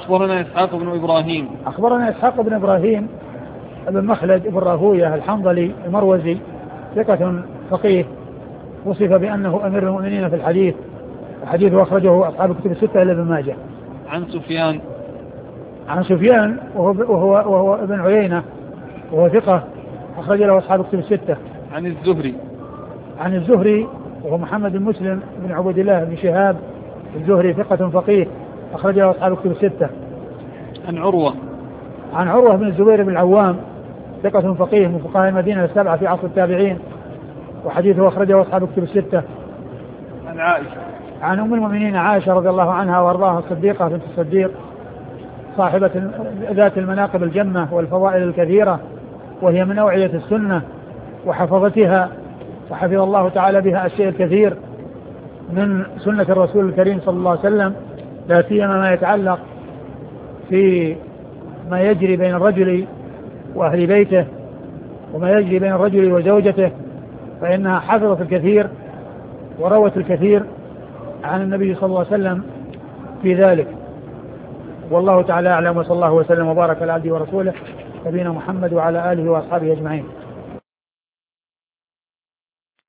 أخبرنا إسحاق بن إبراهيم. أخبرنا إسحاق بن إبراهيم ابن مخلد ابن راهوية الحنظلي المروزي ثقة فقيه، وصف بأنه أمير المؤمنين في الحديث، الحديث أخرجه أصحاب الكتب الستة إلا ابن ماجه. عن سفيان وهو ابن عيينة وهو ثقة أخرج له أصحاب الكتب الستة. عن الزهري وهو محمد بن مسلم بن عبد الله بن شهاب الزهري ثقة فقيه أخرج له أصحاب الكتب الستة. عن عروة بن الزبير بن العوام ثقة فقيه من فقهاء المدينة السبعة في عصر التابعين، وحديثه أخرجه أصحاب الكتب الستة. عن أم المؤمنين عائشة رضي الله عنها وأرضاها الصديقة بنت الصديق صاحبة ذات المناقب الجمة والفضائل الكثيرة، وهي من أوعية السنة وحفظتها، وحفظ الله تعالى بها الشيء الكثير من سنة الرسول الكريم صلى الله عليه وسلم، لا سيما ما يتعلق في ما يجري بين الرجل وأهل بيته وما يجري بين الرجل وزوجته، فإنها حفظت الكثير وروت الكثير عن النبي صلى الله عليه وسلم في ذلك. والله تعالى أعلم، وصلى الله وسلم وبارك على عبده ورسوله نبينا محمد وعلى آله وأصحابه أجمعين.